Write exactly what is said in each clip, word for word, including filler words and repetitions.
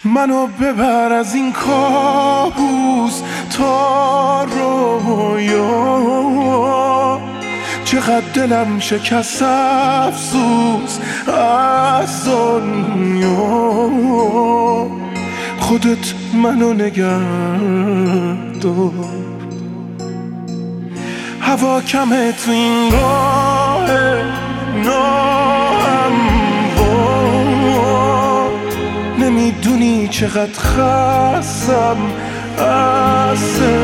منو ببر از این کابوس تا رویا، چقدر دلم شکست افسوس از دنیا. خودت منو نگه دار، هوا کمه تو این راه ناهموار. نمیدونی چقدر خستم از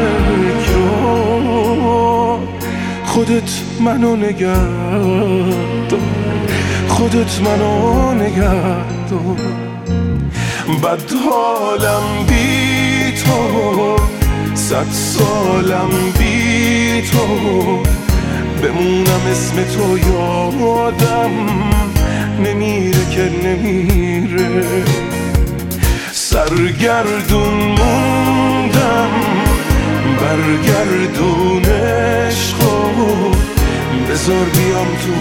تکرار. خودت منو نگه دار، خودت منو نگه دار. بد حالم بی تو، صد سالم بی تو، بمونم اسم تو یادم نمیره که نمیره. سرگردون موندم برگردون عشقو، بذار بیام تو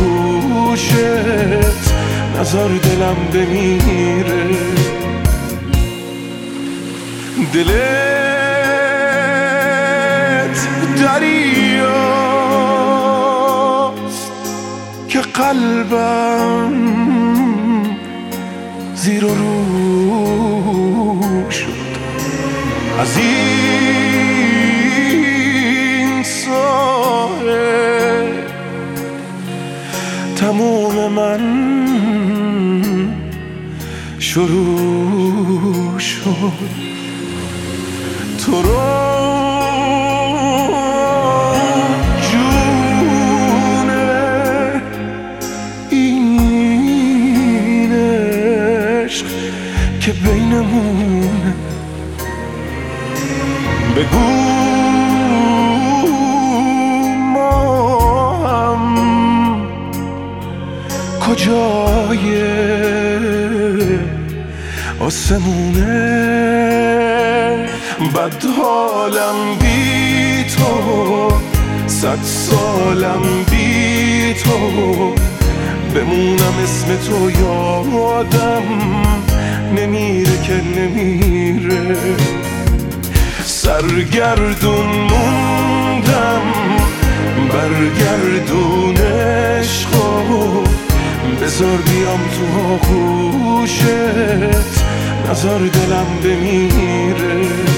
آغوشت، نذار دلم بمیره. دلت دریاست که قلبم زیر و رو شد. از این ساحل تموم من شروع شد. تو رو جونه این عشق که بینمونه، بگو ما هم کجای آسمونه. بد حالم بی تو، صد سالم بی تو، بمونم اسم تو یادم نمیره که نمیره. سرگردون موندم برگردون عشقو، بذار بیام تو آغوشت، نذار دلم بمیره.